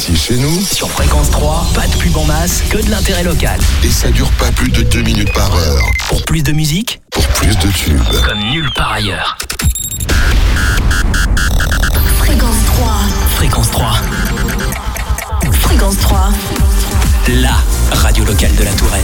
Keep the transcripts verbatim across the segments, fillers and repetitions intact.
Ici, chez nous, sur Fréquence trois, pas de pub en masse, que de l'intérêt local. et ça dure pas plus de deux minutes par heure. Pour plus de musique, Pour plus de tubes. comme nulle part ailleurs. Fréquence trois. Fréquence trois, Fréquence trois. la radio locale de la Touraine.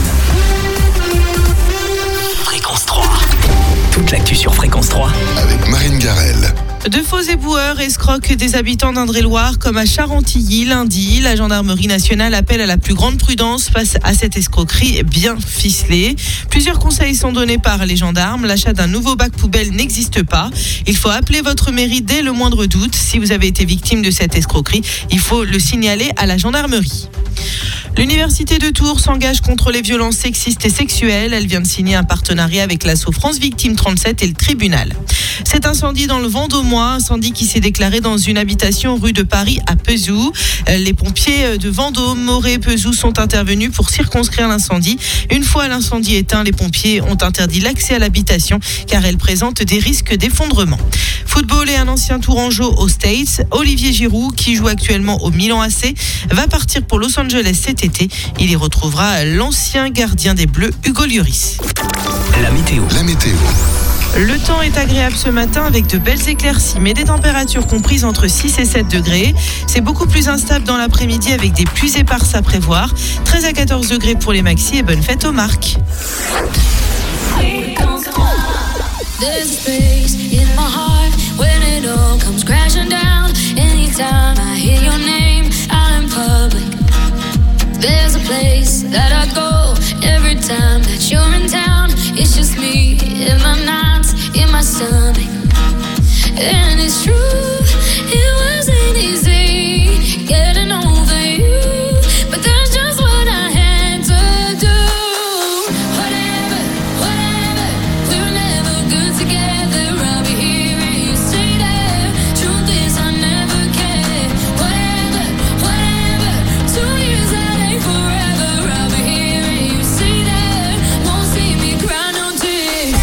Fréquence trois. Toute l'actu sur Fréquence trois. Avec Marine Garel. De faux éboueurs escroquent des habitants d'Indre-et-Loire comme à Charentilly lundi. La gendarmerie nationale appelle à la plus grande prudence face à cette escroquerie bien ficelée. Plusieurs conseils sont donnés par les gendarmes. L'achat d'un nouveau bac poubelle n'existe pas. Il faut appeler votre mairie dès le moindre doute. Si vous avez été victime de cette escroquerie, il faut le signaler à la gendarmerie. L'Université de Tours s'engage contre les violences sexistes et sexuelles. Elle vient de signer un partenariat avec l'asso France Victime trente-sept et le tribunal. Cet incendie dans le Vendômois, incendie qui s'est déclaré dans une habitation rue de Paris à Pezou. Les pompiers de Vendôme, Morée et Pezou sont intervenus pour circonscrire l'incendie. Une fois l'incendie éteint, les pompiers ont interdit l'accès à l'habitation car elle présente des risques d'effondrement. Football et un ancien tourangeau aux States, Olivier Giroud, qui joue actuellement au Milan A C, va partir pour Los Angeles cet été. Il y retrouvera l'ancien gardien des Bleus, Hugo Lloris. La météo. La météo. Le temps est agréable ce matin avec de belles éclaircies, mais des températures comprises entre six et sept degrés. C'est beaucoup plus instable dans l'après-midi avec des pluies éparses à prévoir. treize à quatorze degrés pour les maxis et bonne fête aux marques. There's a space in my heart when it all comes crashing down. Anytime I hear your name out in public, there's a place that I go every time that you're in town. It's just me in my nights, in my stomach. And it's true, it wasn't easy getting over you, but that's just what I had to do. Whatever, whatever, we were never good together. I'll be here and you stay there. Truth is I never cared. Whatever, whatever, two years that ain't forever. I'll be here and you stay there. Won't see me cry no tears.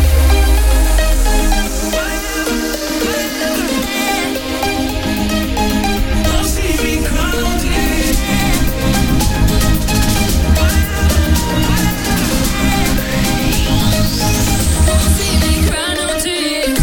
Won't see me cry no tears.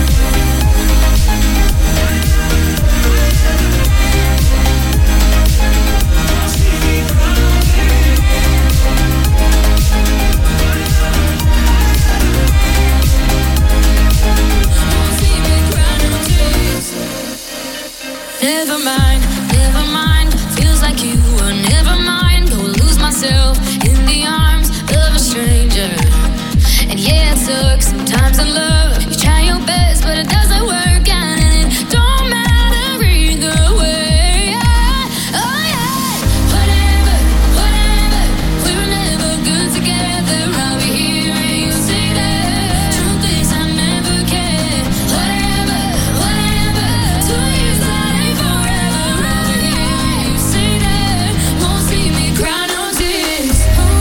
Won't see me cry no tears. Never mind, never mind. Feels like you were never mind. Go lose myself in the arms of a stranger. And yeah, it sucks sometimes in love. You try your best, but it doesn't work out, and it don't matter either way. Oh yeah, whatever, whatever. We were never good together. I'll be here and you stay there. Truth is I never cared. Whatever, whatever. Two years that ain't forever. I'll be here and you stay there. Won't see me cry no tears.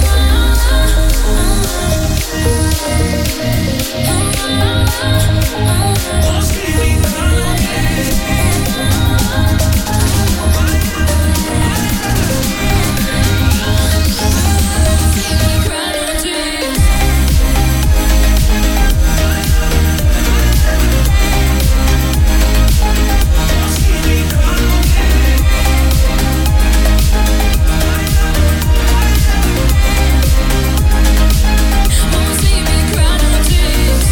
Won't see me cry no tears.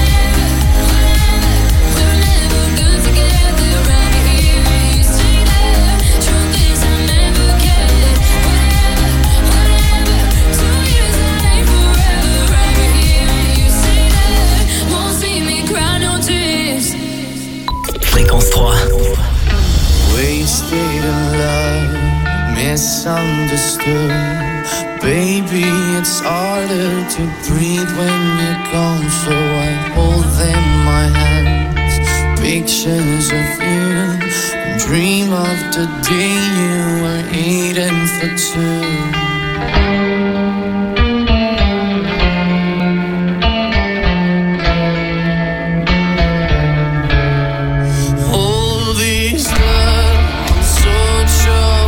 We were never good together. I'll be here and you stay there. Truth is I never cared. Whatever, whatever. Two years that ain't forever. I'll be here and you stay there. Won't see me cry no tears. Fréquence trois. Wasted in love, misunderstood. Baby, it's harder to breathe when you're gone. So I hold in my hands pictures of you and dream of the day you were eating for two. All these love, I'm so sure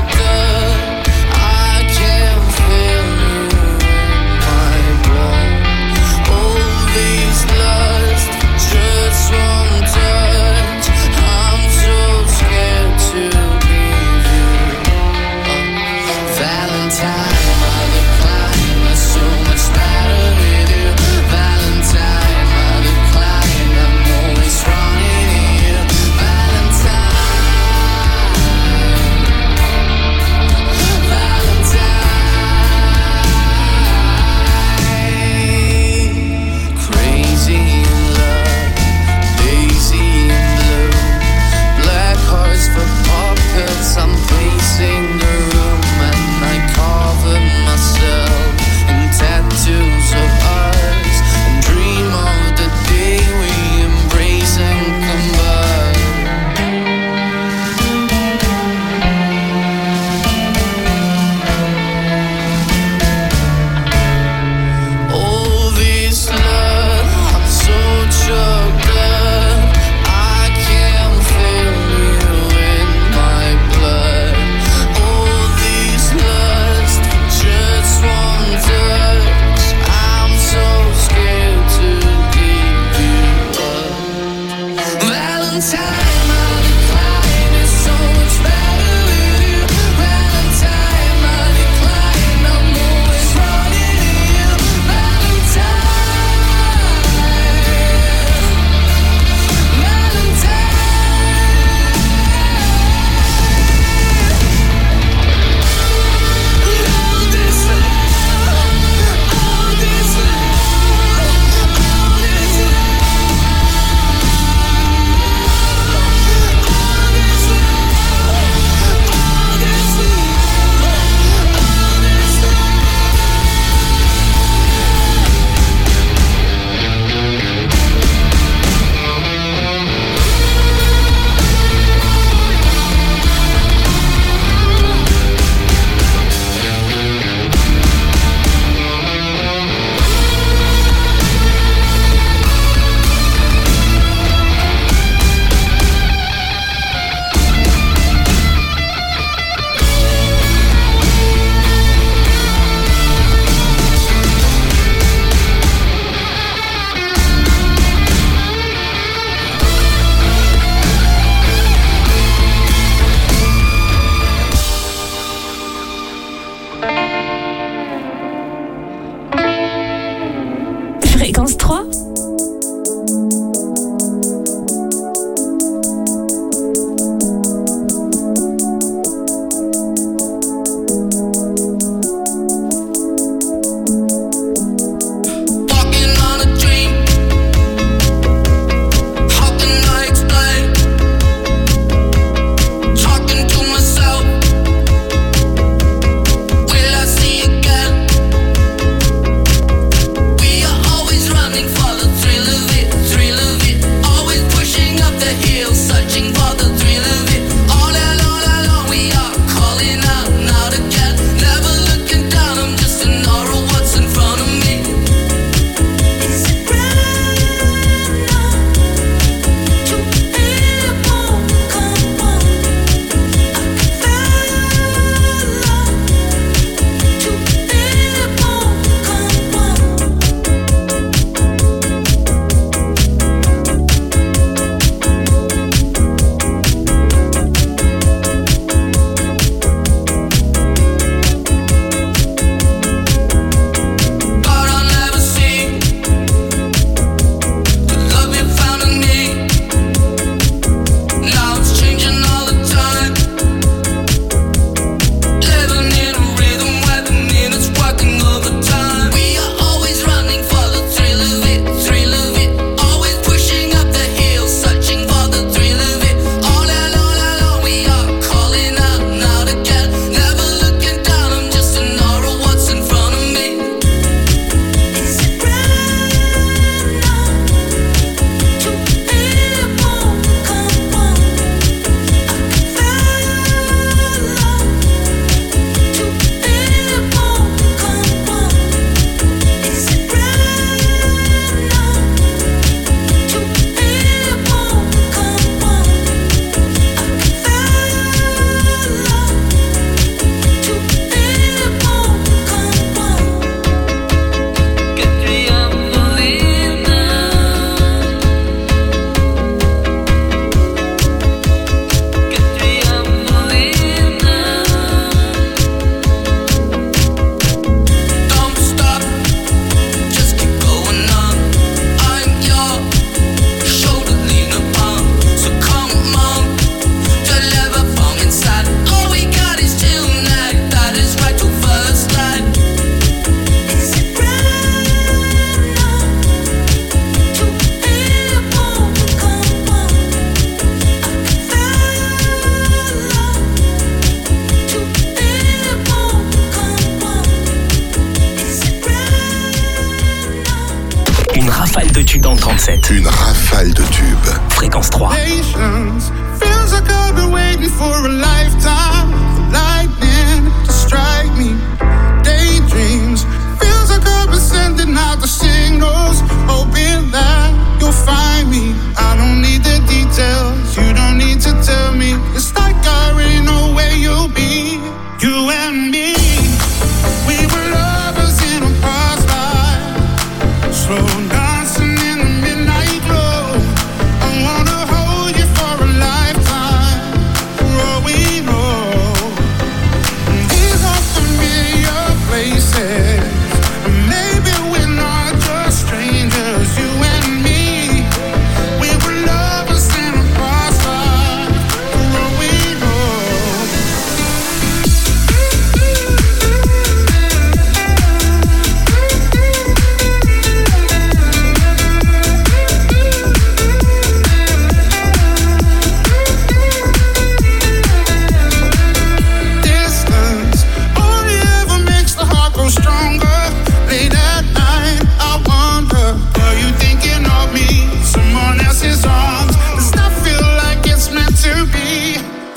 tubes dans le trente-sept. Une rafale de tubes. Fréquence trois. Patience feels like I've been waiting for a lifetime. Lightning to strike me. Daydreams feels like I've been sending out the signals, hoping that you'll find me. I don't need the details, you don't need to tell me. It's like I already know where you'll be. You and me, we were lovers in a past life, slow dancing in the midnight glow. I wanna hold you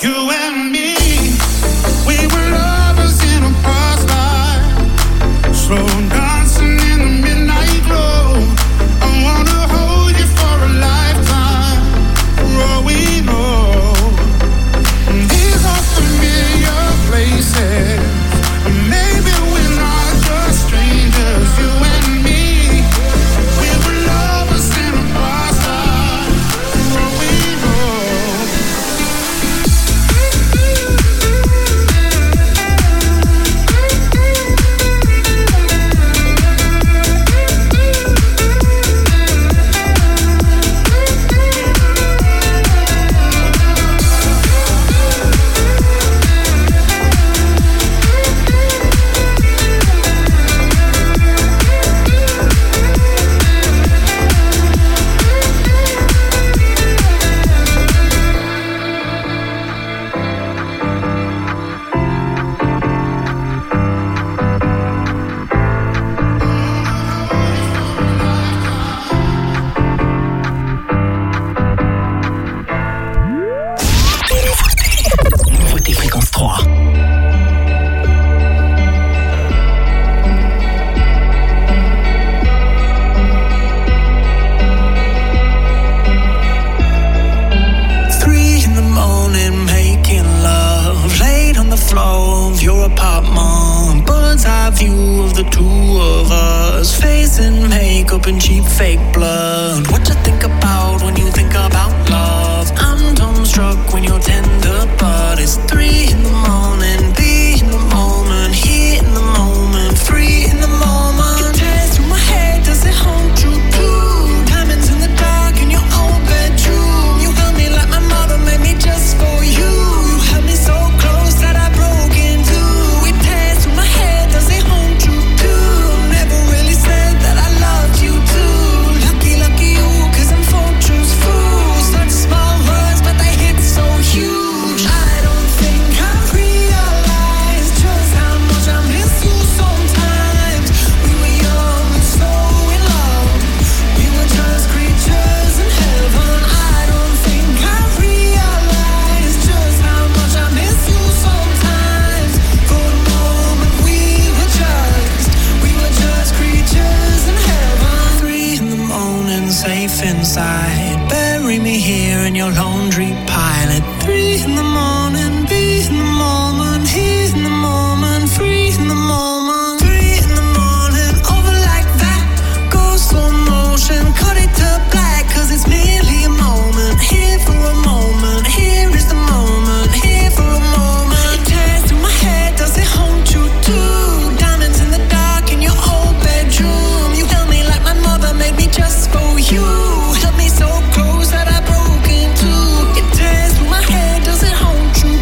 Hold you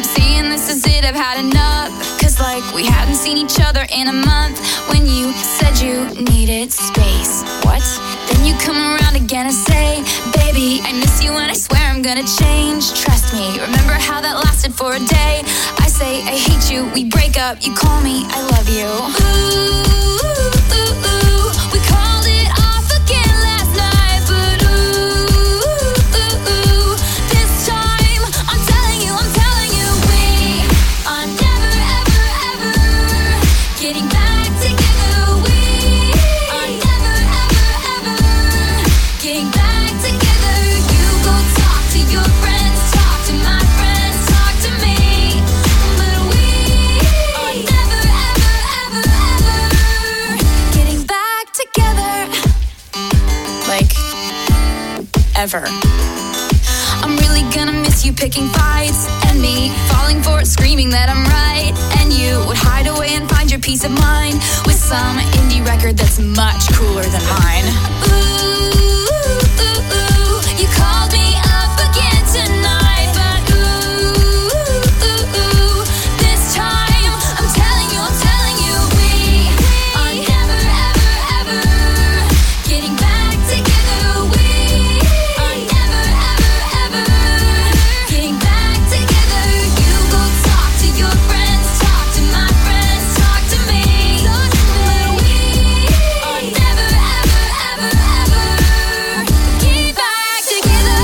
saying this is it, I've had enough. Cause like we hadn't seen each other in a month. When you said you needed space. What? Then you come around again and say, baby, I miss you and I swear I'm gonna change. Trust me, remember how that lasted for a day? I say I hate you, we break up, you call me, I love you. Ooh, ooh, ooh, we called it off again last night. But ooh, ooh, ooh, this time I'm telling you, I'm telling you, we are never, ever, ever getting back together. We are never, ever, ever getting back together. You go talk to your friends, talk to my friends, talk to me. But we are never, ever, ever, ever getting back together. Like, ever. I'm really gonna miss you picking fights, and me falling for it, screaming that I'm right. And you would hide away and find your peace of mind with some indie record that's much cooler than mine. Ooh, ooh, ooh, you called me up again tonight. But ooh, ooh, ooh, this time I'm telling you, I'm telling you, we are never, ever, ever getting back together. We are never, ever, ever getting back together. You go talk to your friends, talk to my friends, talk to me. But we are never, ever, ever, ever getting back together.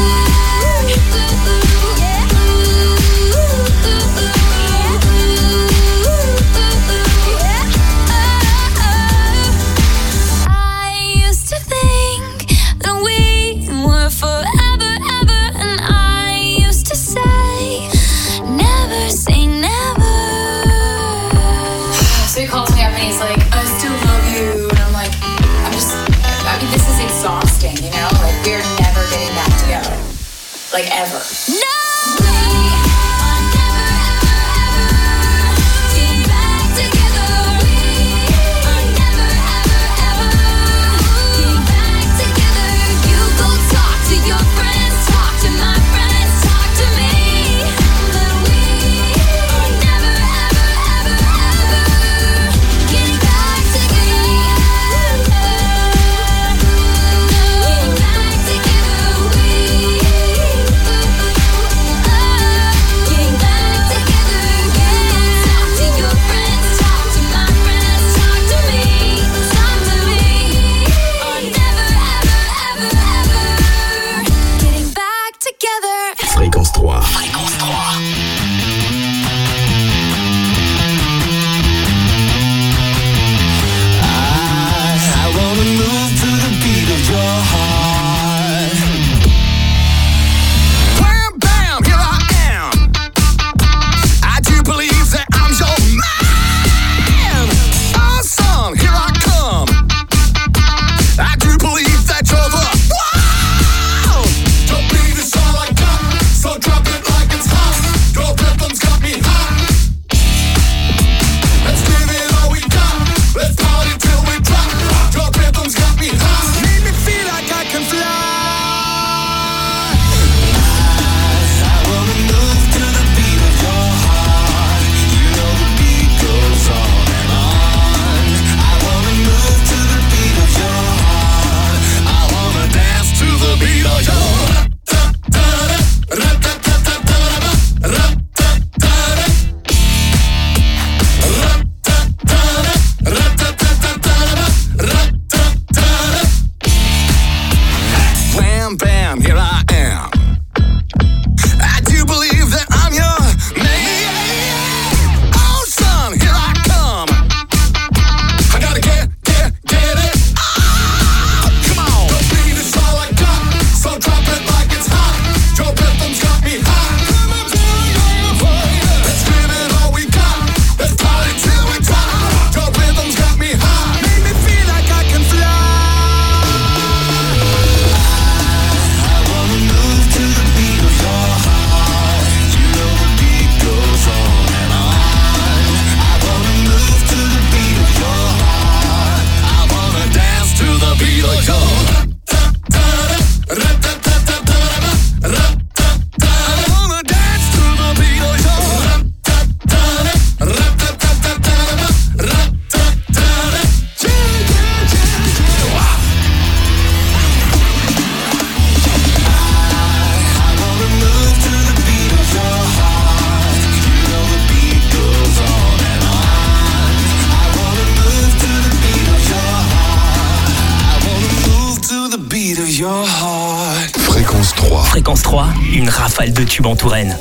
I used to think that we were forever, ever, and I used to say, never say never. So he calls me up and he's like, I still love you. And I'm like, I'm just, I mean, this is exhausting, you know? Like, we're never getting back together. Like, ever. No! We are never, ever, ever getting back together. We are never, ever, ever getting back together. You go talk to your friends, talk to my friends, talk to me. But we are never, ever, ever, ever getting back together. Getting back together. We Fréquence trois, une rafale de tubes en Touraine.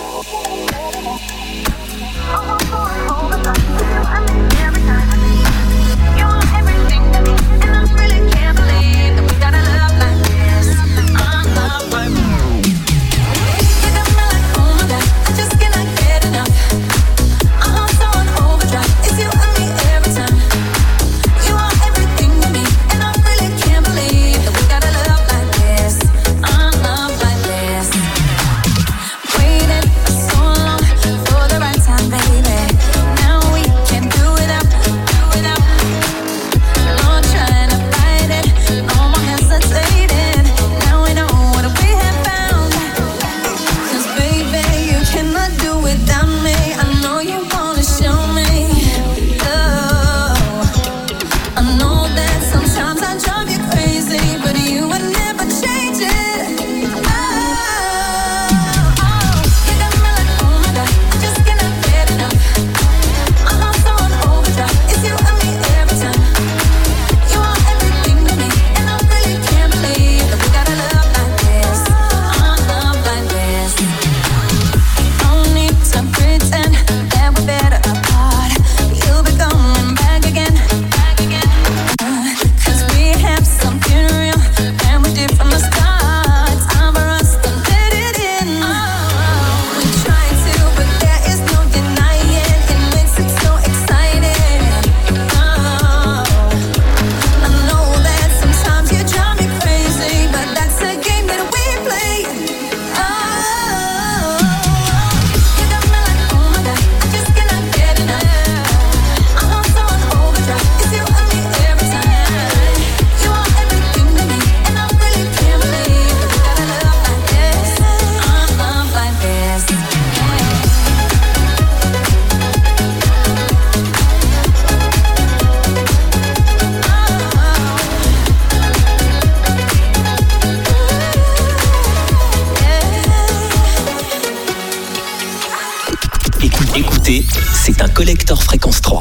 Écoutez, c'est un collector Fréquence trois.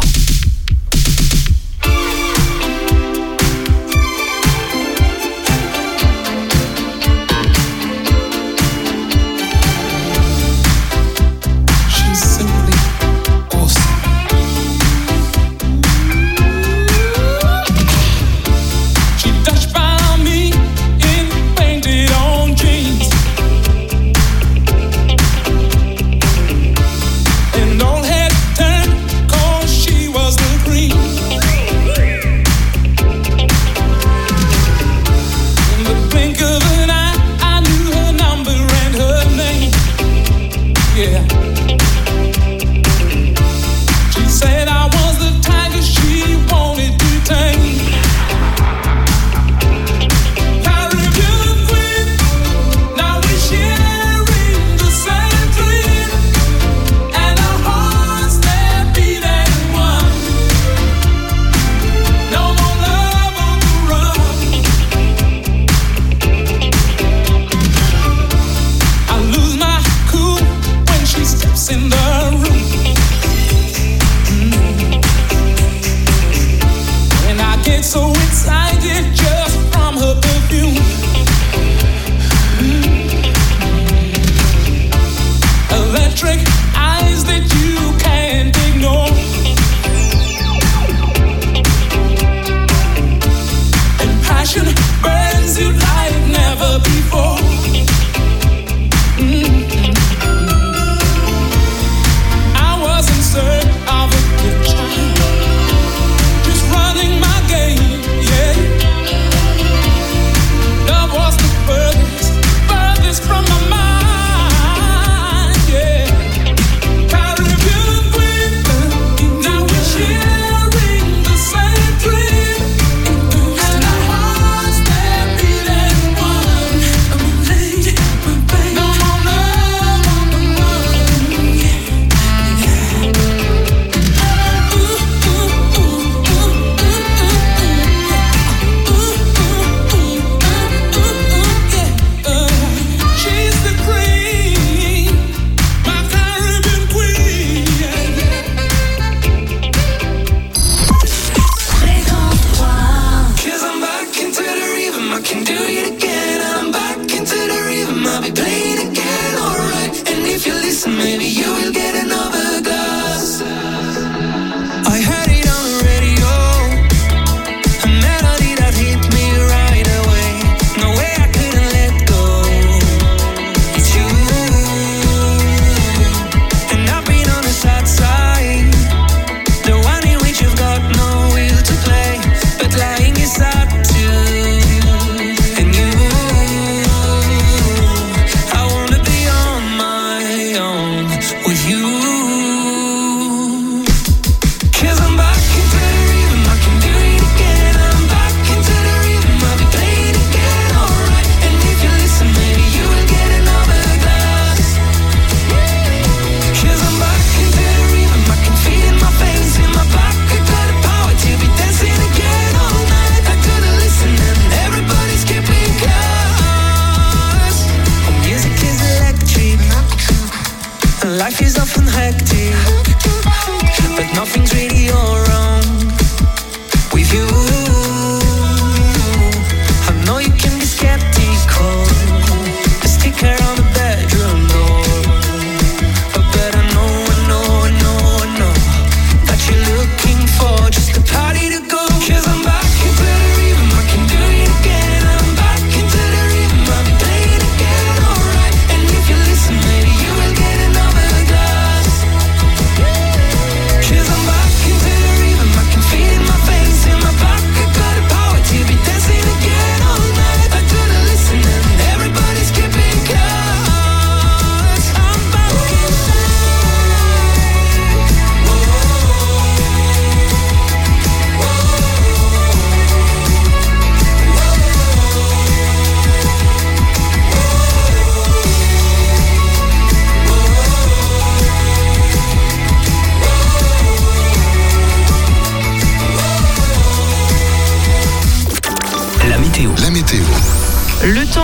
And all had turned 'cause she was the queen.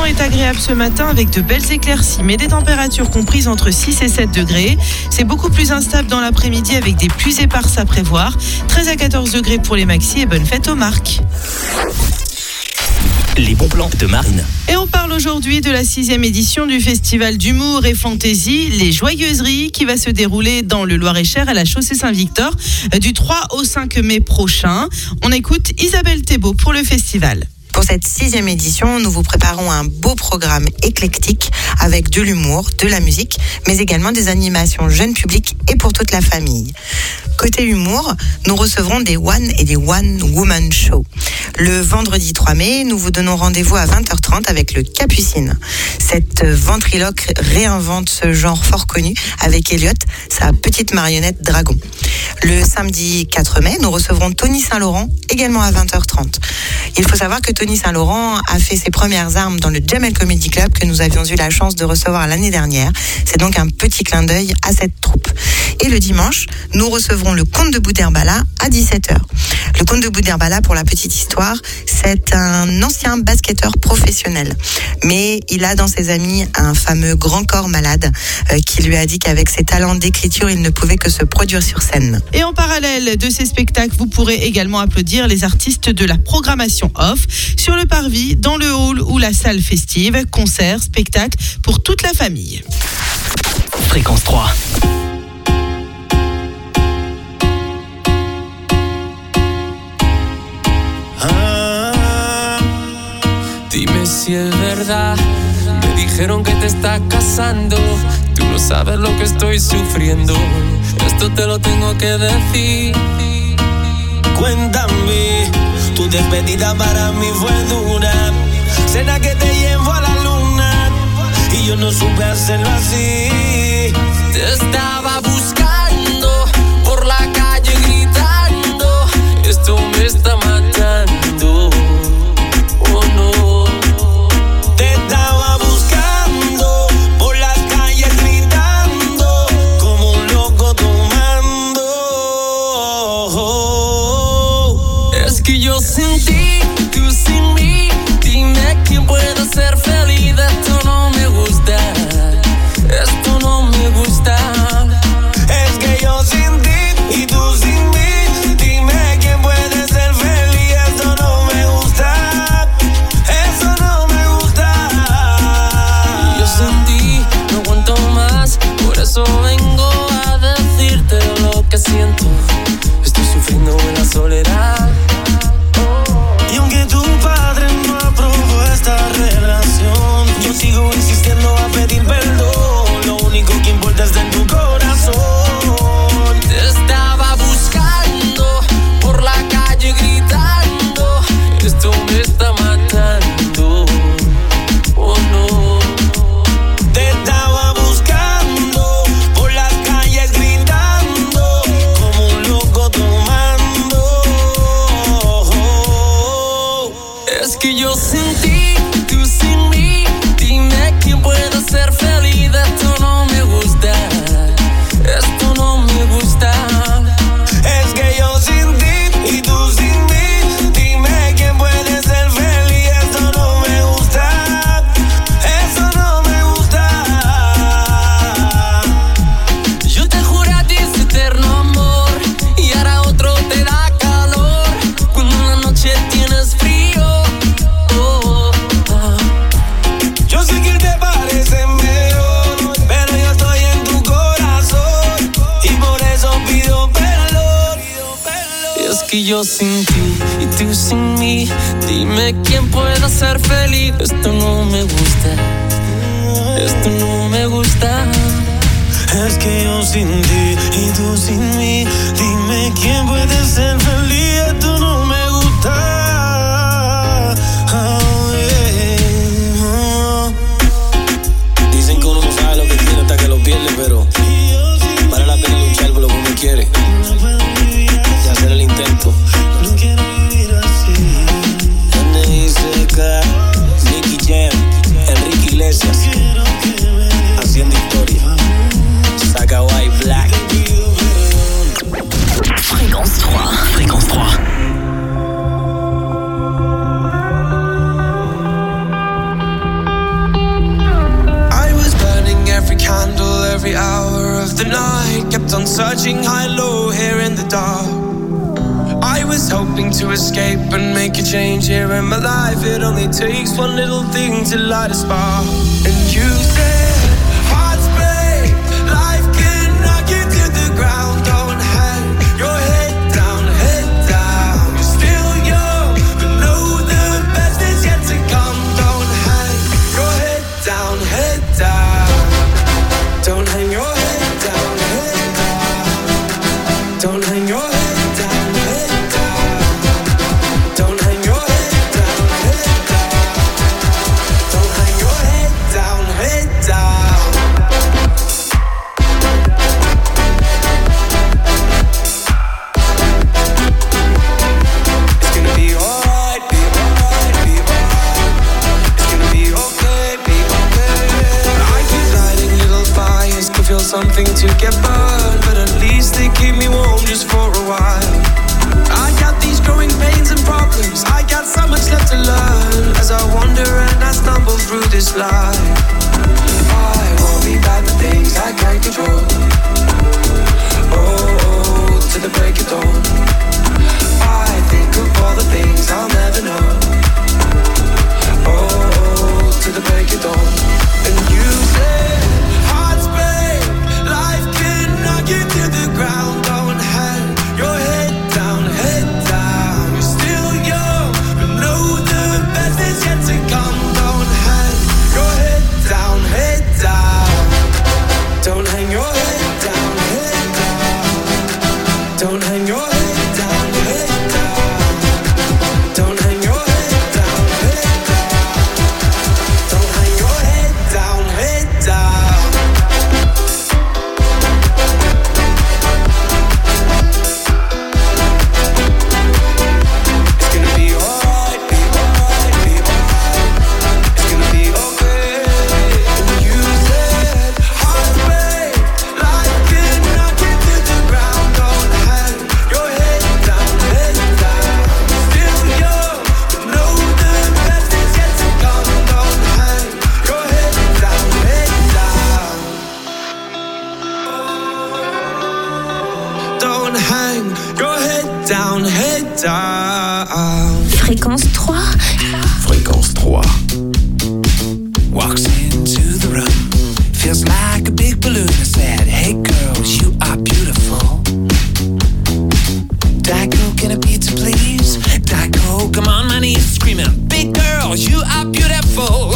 est agréable ce matin avec de belles éclaircies, mais des températures comprises entre six et sept degrés. C'est beaucoup plus instable dans l'après-midi avec des pluies éparses à prévoir. treize à quatorze degrés pour les maxis et bonne fête aux marques. Les bons plans de Marine. Et on parle aujourd'hui de la sixième édition du festival d'humour et fantaisie, Les Joyeuseries, qui va se dérouler dans le Loir-et-Cher à la chaussée Saint-Victor du trois au cinq mai prochain. On écoute Isabelle Thébault pour le festival. Pour cette sixième édition, nous vous préparons un beau programme éclectique avec de l'humour, de la musique, mais également des animations jeunes publics et pour toute la famille. Côté humour, nous recevrons des one et des one woman show. Le vendredi trois mai, nous vous donnons rendez-vous à vingt heures trente avec le Capucine. Cette ventriloque réinvente ce genre fort connu avec Elliot, sa petite marionnette dragon. Le samedi quatre mai, nous recevrons Tony Saint-Laurent, également à vingt heures trente. Il faut savoir que Tony Saint-Laurent a fait ses premières armes dans le Jamel Comedy Club que nous avions eu la chance de recevoir l'année dernière. C'est donc un petit clin d'œil à cette troupe. Et le dimanche, nous recevrons le Comte de Boudherbala à dix-sept heures. Le Comte de Boudherbala, pour la petite histoire, c'est un ancien basketteur professionnel. Mais il a dans ses amis un fameux grand corps malade euh, qui lui a dit qu'avec ses talents d'écriture, il ne pouvait que se produire sur scène. Et en parallèle de ces spectacles, vous pourrez également applaudir les artistes de la programmation off sur le parvis, dans le hall ou la salle festive, concerts, spectacles pour toute la famille. Fréquence trois. Ah, dime si es verdad. Me dijeron que te estás casando. Tú no sabes lo que estoy sufriendo. Esto te lo tengo que decir. Cuéntame, tu despedida para mí fue dura. Cena que te llevo a la luna y yo no supe hacerlo así. Te estaba buscando por la calle gritando. Esto me está matando. Oh no. Te estaba buscando por las calles gritando como un loco tomando. Es que yo sin ti, tú sin mí. Dime quién puede ser feliz. Esto no me gusta. Esto no me gusta. Es que yo sin ti y tú sin mí. Dime quién puede ser feliz. Esto no me gusta. Eso no me gusta. Yo sin ti no aguanto más. Por eso vengo a decirte lo que siento. Estoy sufriendo en la soledad. Y aunque tu padre no aprobó esta relación, yo sigo insistiendo a pedir perdón. Lo único que importa es de tu corazón. Te estaba buscando por la calle gritando. Esto me está matando. Oh no. Te estaba buscando por las calles gritando como un loco tomando. Es que yo sin ti, tú sin mí. Dime quién puede ser feliz. Esto no me gusta. Esto no me gusta. Es que yo sin ti y tú sin mí. Dime quién puede ser feliz. Esto no me gusta. Eso no me gusta. Yo te juré a ti ese eterno amor y ahora otro te da calor cuando en la noche tienes frío. Oh, oh. Yo sé que te parece mejor, pero yo estoy en tu corazón y por eso pido perdón. Y es que yo sin ti y tú sin mí. Dime quién puede ser feliz. Esto no me gusta. Esto no me gusta. Es que yo sin ti y tú sin mí. Dime quién puede ser feliz. Esto no me gusta. Oh, yeah. Dicen que uno no sabe lo que tiene hasta que lo pierde, pero vale la pena luchar por lo que uno quiere y hacer el intento. No quiero vivir así. N I C K, Nicky Jam, Enrique Iglesias, haciendo historia. Saca White Black. hoping to escape and make a change here in my life. It only takes one little thing to light a spark. And you said, hearts break, life can knock you to the ground. Don't hang your head down, head down. You're still young, but know the best is yet to come. Don't hang your head down, head down. Don't hang your head down, head down. Don't hang your head. Something to get burned, but at least they keep me warm just for a while. I got these growing pains and problems, I got so much left to learn. As I wander and I stumble through this life, I worry about the things I can't control. Oh, to the break of dawn, I think of all the things I'll never know. Oh, to the break of dawn. And you say, hearts break, life can knock you to the ground. Don't hang your head down, head down. You're still young, but know the best is yet to come. Don't hang your head down, head down. Don't hang your head down, head down. Don't hang your head down, head down. Don't hang your head down, head down. Don't hang your head down, head down. Down, head down. Fréquence trois. Fréquence trois. Walks into the room, feels like a big balloon. I said, hey girls, you are beautiful. Diet Coke and a pizza, please. Diet Coke, I'm on my knees screaming, big girls, you are beautiful.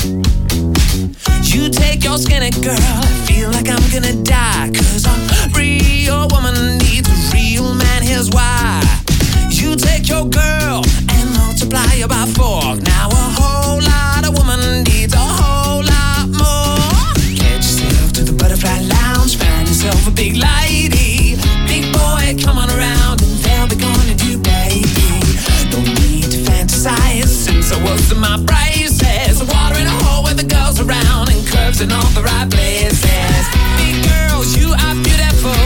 You take your skinny girl, I feel like I'm gonna die. Cause a real woman needs a real man, here's why. You take your girl and multiply her by four. Now a whole lot of woman needs a whole lot more. Get yourself to the butterfly lounge, find yourself a big lady. Big boy, come on around and they'll be gonna do, baby. Don't need to fantasize, since I was in my braces. Water in a hole where the girls around and curves in all the right places. Big girls, you are beautiful.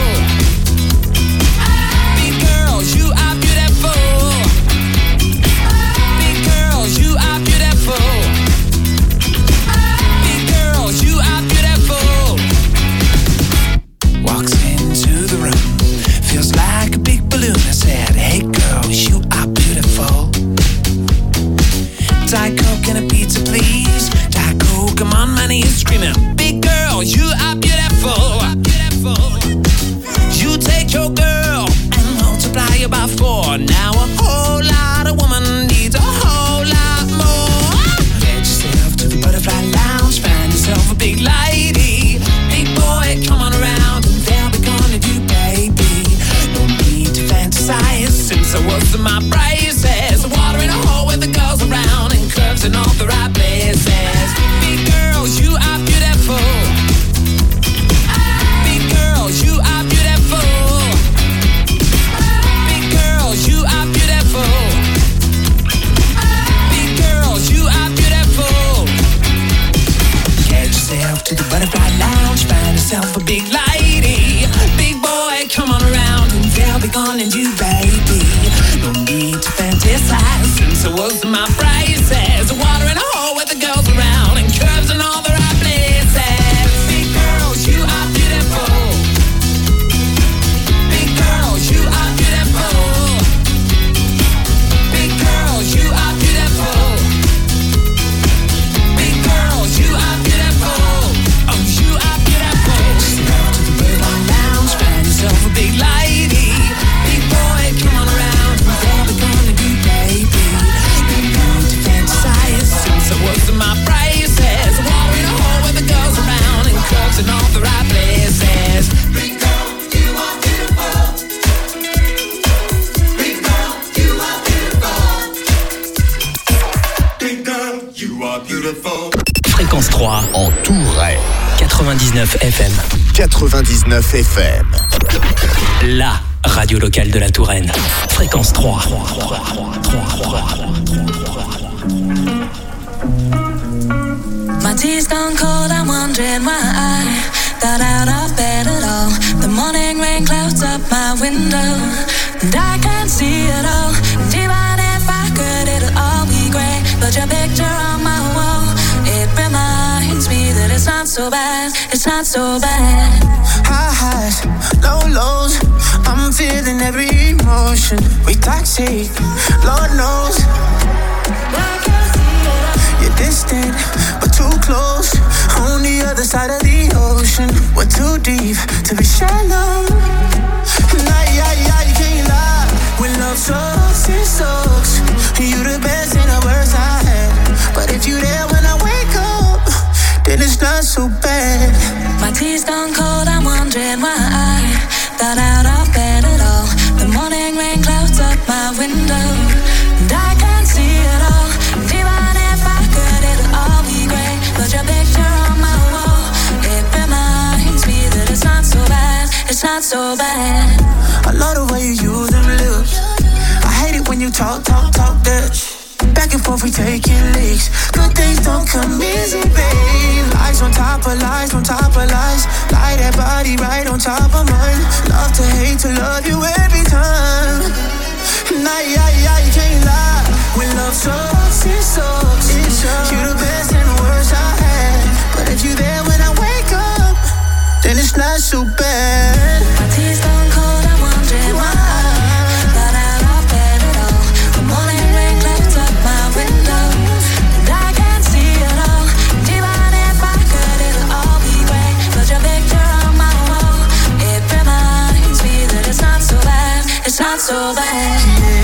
Big girls, you are beautiful. Big girls, you are beautiful. Big girls, you are beautiful. Walks into the room, feels like a big balloon. I said, hey girls, you are beautiful. Diet Coke and a pizza, please. Diet Coke, I'm on my knees screaming, big girl, you are beautiful. You take your girl and multiply her by four. Now a whole lot of woman needs a whole lot more. Get yourself to the butterfly lounge, find yourself a big lady. Big boy, come on around and they'll be gonna do, baby. No need to fantasize, since I was in my braces. Water in a hole with the girls around and curves in all the right places. Big girls, you are beautiful. Big girls, you are beautiful. Big girls, you are beautiful. Big girls, you are beautiful. Get yourself to the butterfly lounge, find yourself a big lady. Big boy, come on around and they'll be gonna do, baby. No need to fantasize, since I was in my braces. Water in a hole with the girls around and curves in all the right places. Big girls, you are beautiful. Big girls, you are beautiful. Fréquence trois en Touraine. quatre-vingt-dix-neuf F M. quatre-vingt-dix-neuf F M. La radio locale de la Touraine. Fréquence trois. My tea's gone cold, I'm wondering why I got out of bed at all. The morning rain clouds up my window, and I can't see it all. And even if I could, it'll all be grey. But your picture on my wall, it reminds me that it's not so bad, it's not so bad. High highs, low lows, I'm feeling every emotion. We toxic, Lord knows. You're distant, but too close. On the other side of the ocean, we're too deep to be shallow. Nah, yeah, yeah, you can't lie. When love sucks, it sucks. You the best and the worst I had. But if you there when I wake up, then it's not so bad. My tea's gone cold, I'm wondering why I got out of bed at all. The morning rain clouds up my window, and I can't see it all. And even if I could, it'll all be grey. But your picture on my wall, it reminds me that it's not so bad, it's not so bad. I love the way you use them lips. I hate it when you talk, talk, talk that shit. Back and forth we taking leaks. Good things don't come easy, babe. Lies on top of lies, on top of lies. Lie that body right on top of mine. Love to hate to love you every time. Nah, yeah, yeah, you can't lie. When love sucks, it sucks. It sucks. You the best and the worst I had. But if you there when I wake up, then it's not so bad. My tea's gone cold, I'm wondering why I got out of bed at all. The morning rain clouds up my window, and I can't see it all. And even if I could, it'll all be grey. But your picture on my wall, it reminds me that it's not so bad, it's not so bad.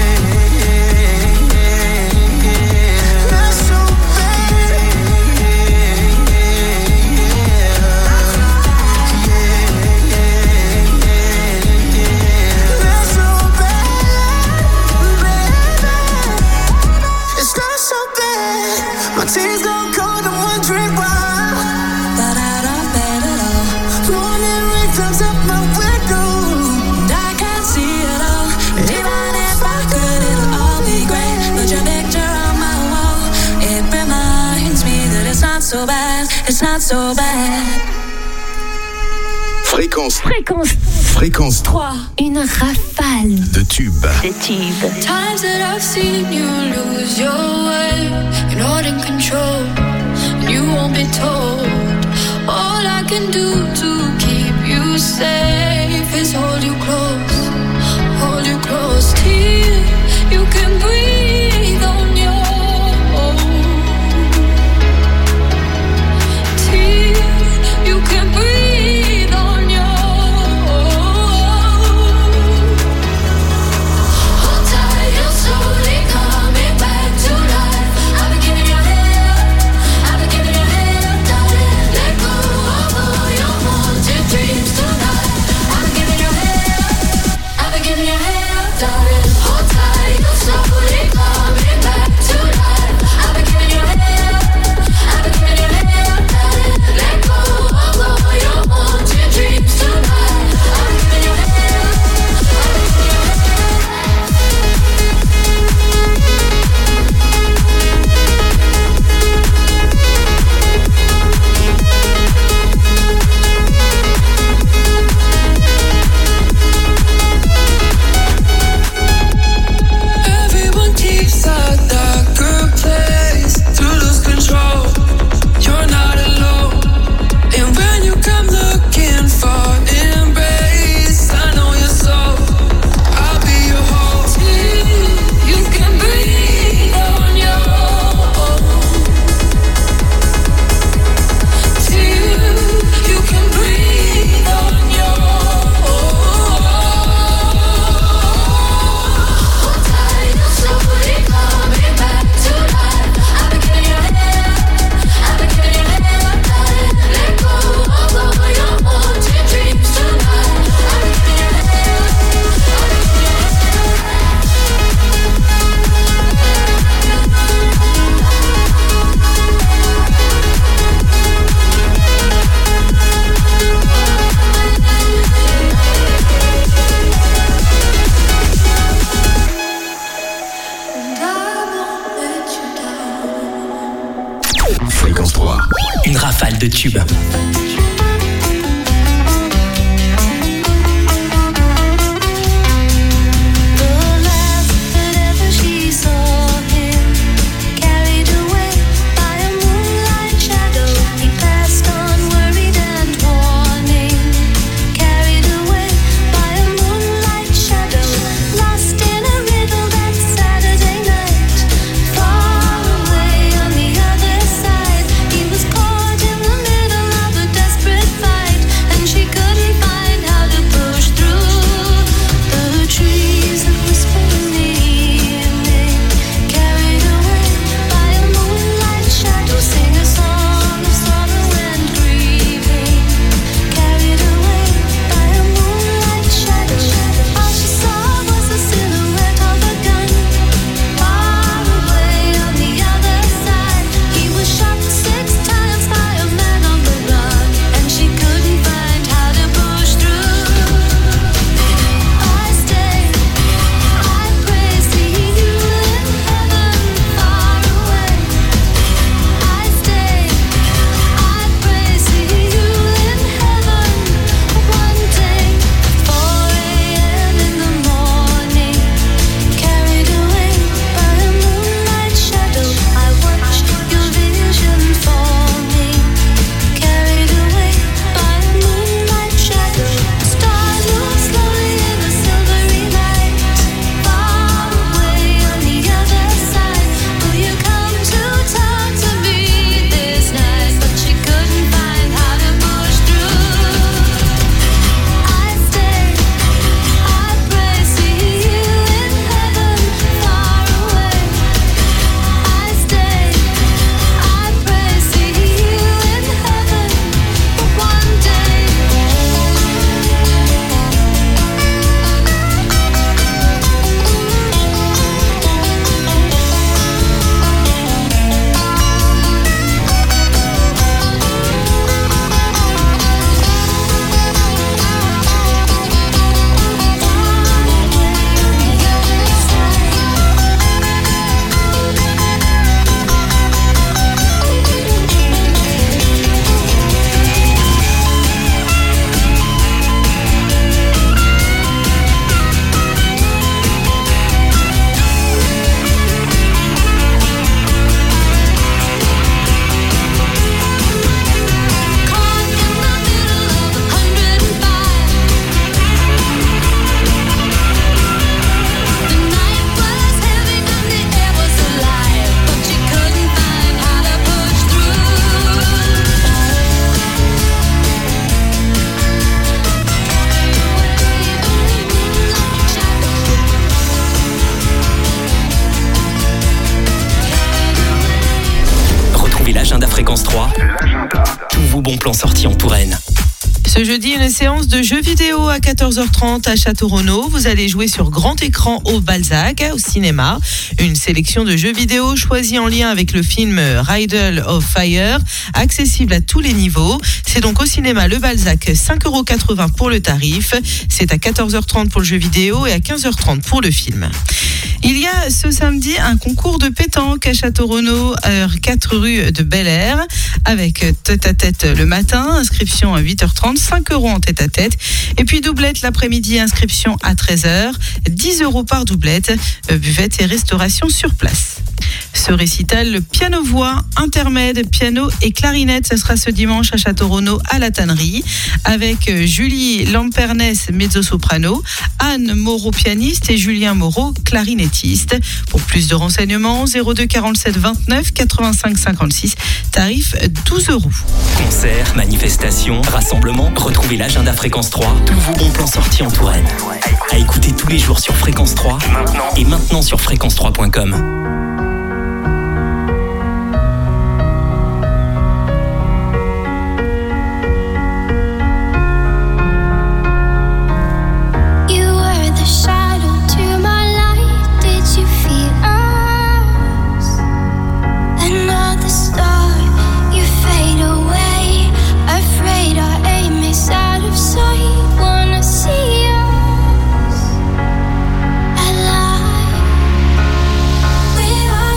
Tears gone cold, I'm wondering why. Got out of bed at all. Morning rain clouds up my window, and I can't see it all. And even if I could, it'll all be grey. But your picture on my wall, it reminds me that it's not so bad, it's not so bad. Fréquence. Fréquence. Fréquence trois. Une rafale de tubes. de tubes. Times that I've seen you lose your way, you're not in control, and you won't be told. All I can do to keep you safe is hold you close, hold you close till you can breathe on your own, till you can breathe on your own. Hold tight, you're slowly coming back to life. I've been giving you hell, I've been giving you hell, darling. Let go of all your haunted dreams tonight. I've been giving you hell, de tubes. Fréquence trois, tous vos bons plans sortis en Touraine. Ce jeudi, une séance de jeux vidéo à quatorze heures trente à Château-Renaud. Vous allez jouer sur grand écran au Balzac, au cinéma. Une sélection de jeux vidéo choisis en lien avec le film Riddle of Fire, accessible à tous les niveaux. C'est donc au cinéma Le Balzac, cinq euros quatre-vingts pour le tarif. C'est à quatorze heures trente pour le jeu vidéo et à quinze heures trente pour le film. Il y a ce samedi un concours de pétanque à Château-Renaud, quatre rue de Bel Air, avec tête-à-tête le matin, inscription à huit heures trente, cinq euros en tête-à-tête. Et puis doublette l'après-midi, inscription à treize heures, dix euros par doublette, buvette et restauration sur place. Ce récital, le piano-voix, intermède, piano et clarinette, ce sera ce dimanche à Château-Renaud à la Tannerie, avec Julie Lampernès, mezzo-soprano, Anne Moreau, pianiste, et Julien Moreau, clarinettiste. Pour plus de renseignements, zéro deux quarante-sept vingt-neuf quatre-vingt-cinq cinquante-six, tarif douze euros. Concerts, manifestations, rassemblements, retrouvez l'agenda Fréquence trois, tous vos bons plans sortis en Touraine. À écouter tous les jours sur Fréquence trois maintenant. Et maintenant sur fréquence trois point com. We are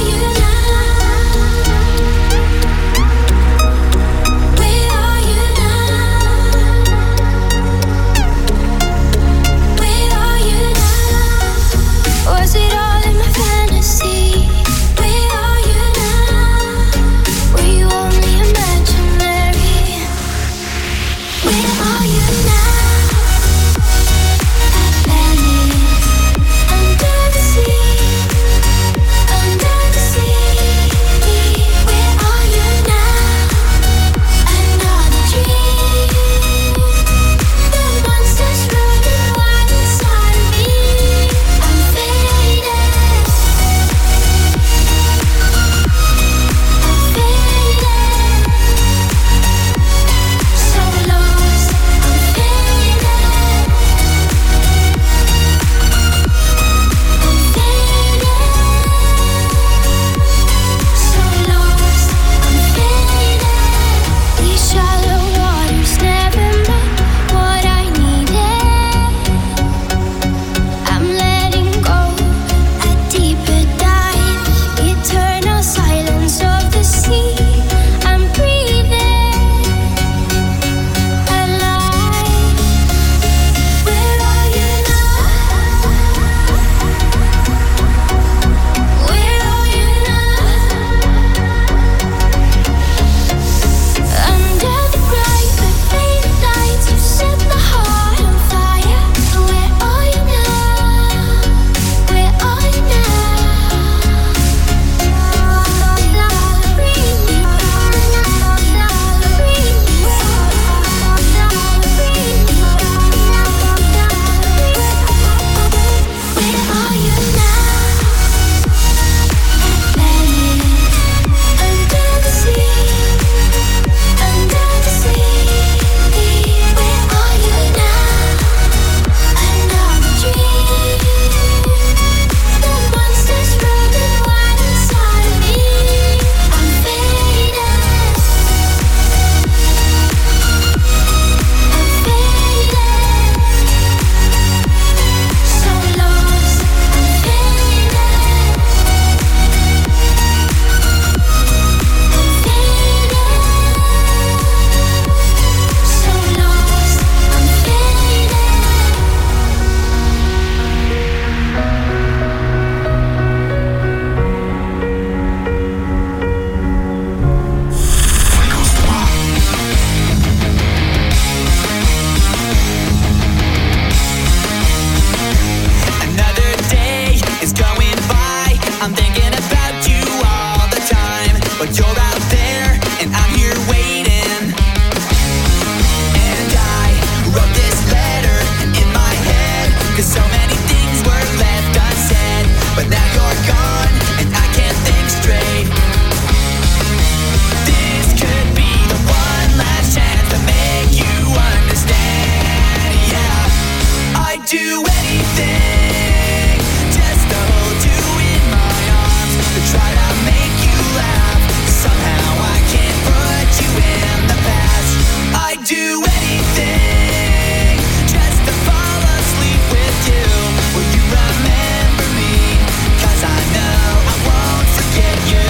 anything just to hold you in my arms, to try to make you laugh. Somehow I can't put you in the past. I'd do anything just to fall asleep with you. Will you remember me? 'Cause I know I won't forget you.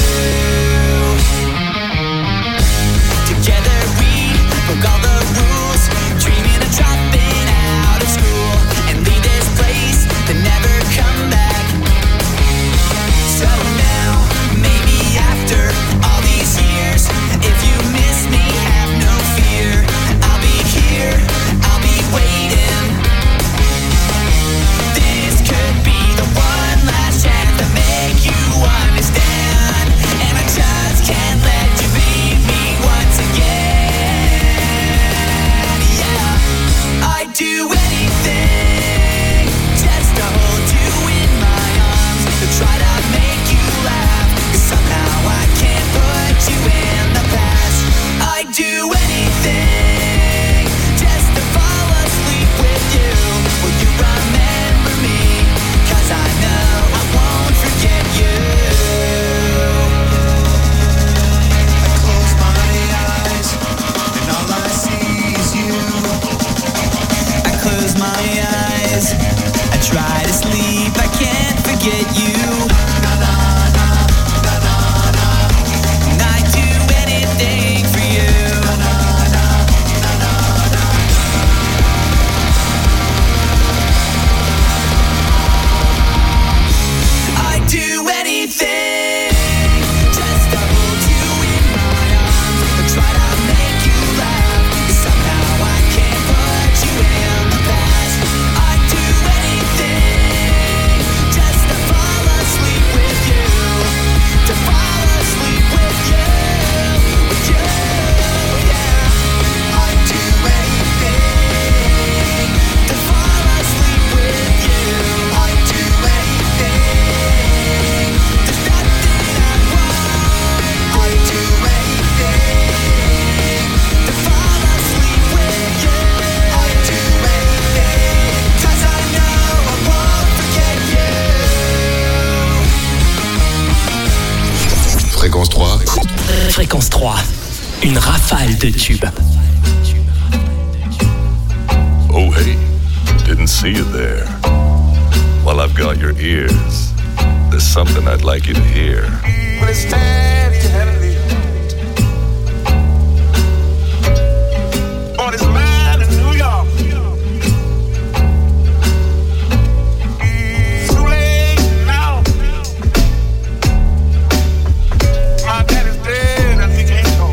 Together we broke all the rules, dreaming of dropping out of school and leave this place but never come back. So now, maybe after all these years, if you miss me, have no fear. I'll be here, I'll be waiting. This could be the one last chance to make you understand, and I just can't let you leave me once again. Yeah, I'd do anything just to hold you in my arms, to try to make you laugh. 'Cause somehow I can't put you in the past. I'd do anything just to fall asleep with you. Will you remember me? 'Cause I know I won't forget you. I close my eyes and all I see is you. I close my eyes, I try to sleep, I can't forget you. And I'd do anything for you. I'd do anything just to hold you in my arms, to try to make you laugh. 'Cause somehow I can't put you in the past. I'd do anything just to fall asleep with you, to fall asleep with you, with you, yeah. I'd do anything to fall asleep with you. I'd do anything. There's nothing I want. I'd do anything to fall asleep with you. I'd do anything, 'cause I know I won't forget you. Fréquence trois. Fréquence trois, une rafale de tubes. Oh hey, didn't see you there. Well, I've got your ears. There's something I'd like you to hear. But it's steady heavily on his mind in New York. Too late now. My daddy's dead and he can't go.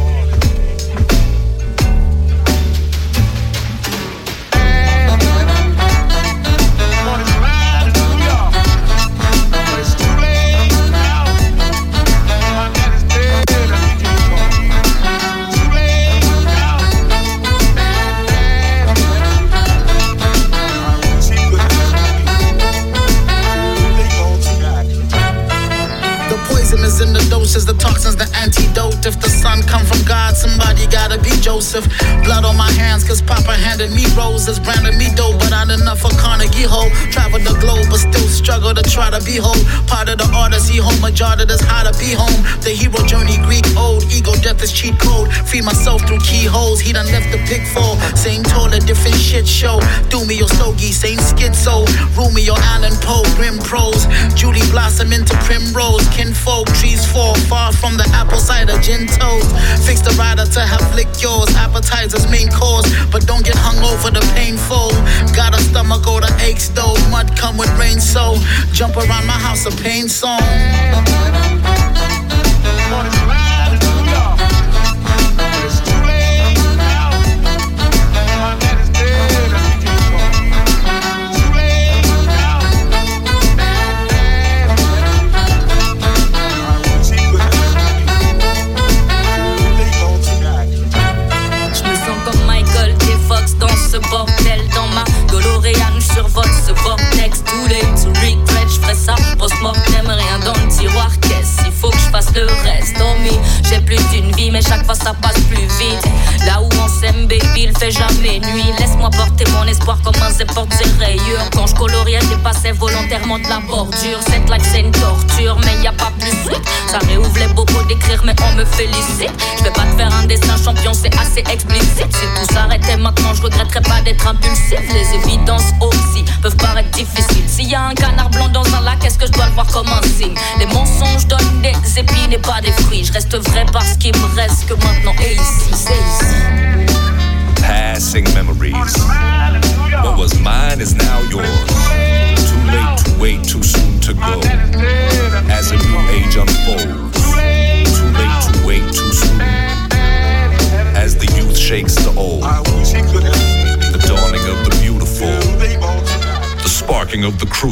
On his mind in New York. But it's too late now. My daddy's dead and he can't go. Too late now. See good as they go tonight. The poison is in the doses, the toxins, the antidote. If the son come from God, somebody gotta be Joseph. Blood on my hands, cause Papa handed me roses, branded me dope, but not enough for Carnegie Hall. Traveled the globe, but still struggle to try to be whole. Part of the odyssey, home majority is how to be home. The hero journey, Greek old, ego death is cheat code. Free myself through keyholes, he done left the pitfall. Same toilet, different shit show. Do me your stogie, same schizo. Rumi or Allen Poe, grim prose. Julie blossom into primrose. Kinfolk, trees fall far from the apple cider gin toast. Fix the rider to have licked yours. Appetizers, main course, but don't get hung over the painful. Got a stomach or the aches though. Mud come with rain, so jump around my house a pain song. On his mind in New York. But it's too late now. My daddy's dead and he can't go. Too late now. See good as they go tonight. Je me sens comme Michael J. Fox dans ce bordel. Dans ma DeLorean, je survole ce vortex. Too late to regret, je ferai ça post-mortem. Rien dans le tiroir, qu'est-ce il faut que je fasse le reste. Oh me, j'ai plus d'une vie, mais chaque fois ça passe plus vite. Là où on s'aime, baby, il fait jamais nuit. Laisse-moi porter mon espoir comme un zé porte ses rayures. Quand je coloriais, j'ai passé volontairement de la bordure. Cette life c'est une torture, mais y a pas plus sweet. Ça réouvre les bobos d'écrire, mais on me félicite. Je vais pas te faire un dessin champion, c'est assez explicite. Si tout s'arrêtait maintenant, je regretterais pas d'être impulsif. Les évidences aussi peuvent paraître difficiles. S'il y a un canard blanc dans un lac, est-ce que je dois le voir comme un signe? Les mensonges donnent des épines et pas des fruits. Je reste vrai parce qu'il me reste que maintenant et ici, c'est ici. Passing memories. What was mine is now yours. Too late to wait, too soon to go. As a new age unfolds. Too late to wait, too soon. As the youth shakes the old. The dawning of the beautiful. The sparking of the crucible.